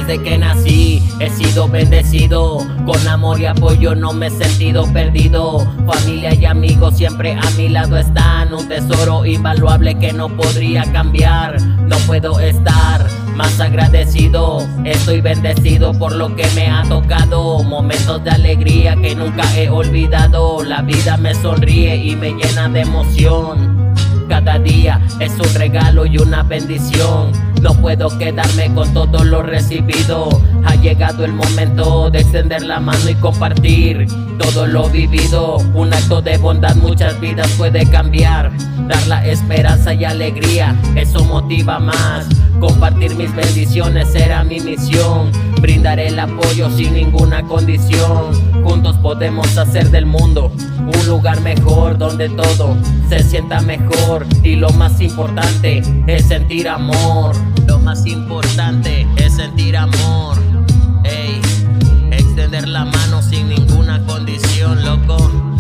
Desde que nací he sido bendecido, con amor y apoyo no me he sentido perdido. Familia y amigos siempre a mi lado están, un tesoro invaluable que no podría cambiar. No puedo estar más agradecido, estoy bendecido por lo que me ha tocado. Momentos de alegría que nunca he olvidado, la vida me sonríe y me llena de emoción. Cada día es un regalo y una bendición, no puedo quedarme con todo lo recibido. Ha llegado el momento de extender la mano y compartir todo lo vivido. Un acto de bondad muchas vidas puede cambiar, dar la esperanza y alegría, eso motiva más. Compartir mis bendiciones será mi misión, brindar el apoyo sin ninguna condición. Juntos podemos hacer del mundo un lugar mejor, donde todo se sienta mejor. Y lo más importante es sentir amor. Lo más importante es sentir amor. Ey, extender la mano sin ninguna condición, loco.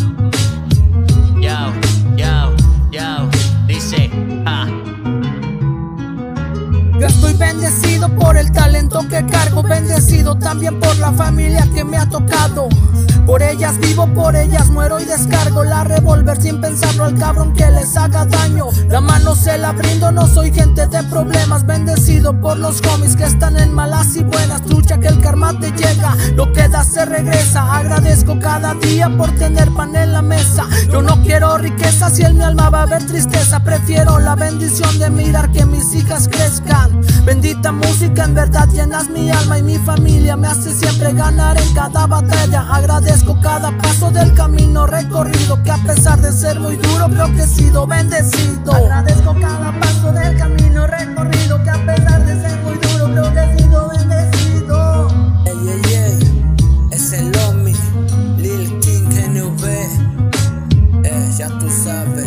Yao, yao, yao, dice, Yo estoy bendecido por el talento que cargo, bendecido también por la familia que me ha tocado. Por ellas vivo, por ellas muero y descargo la revólver sin pensarlo al cabrón que les haga daño. La mano se la brindo, no soy gente de problemas, bendecido por los homies que están en malas y buenas. Trucha que el karma te llega, lo que das se regresa. Agradezco cada día por tener pan en la mesa. Yo no quiero riqueza, si en mi alma va a haber tristeza. Prefiero la bendición de mirar que mis hijas crezcan. Bendita música, en verdad llenas mi alma y mi familia me hace siempre ganar en cada batalla. Agradezco cada paso del camino recorrido, que a pesar de ser muy duro creo que he sido bendecido. Agradezco cada paso del camino recorrido, que a pesar de ser muy duro creo que he sido bendecido. Ey, ey, ey, es el Omi, Lil King NV, ya tú sabes.